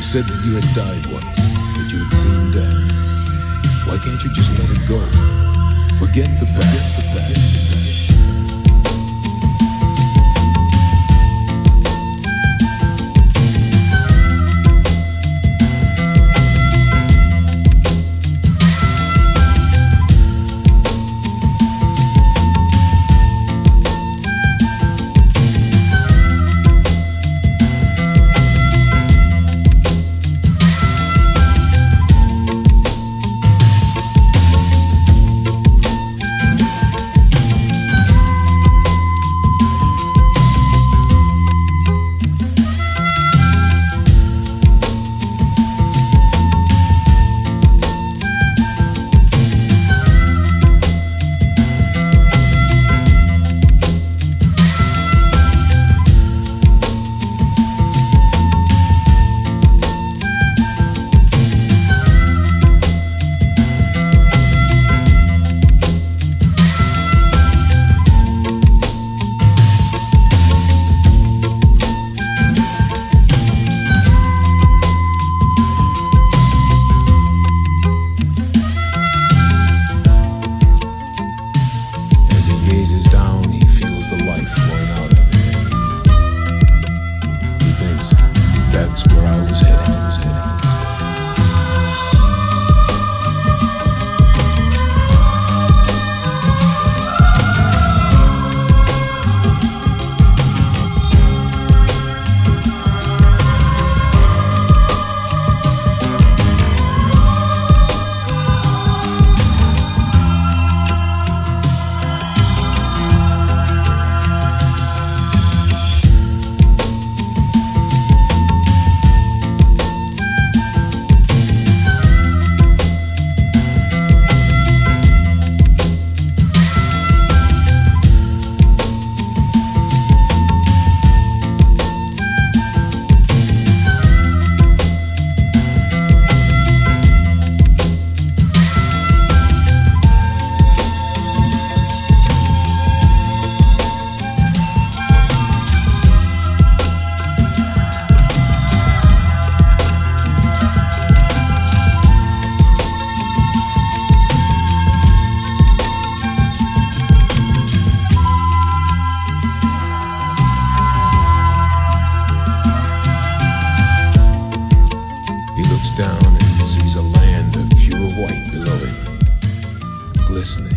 said that you had died once, that you had seen death. Why can't you just let it go? Forget the past. Gazes down, he feels the life flowing out of him. He thinks, that's where I was headed. Down and sees a land of pure white below him, glistening.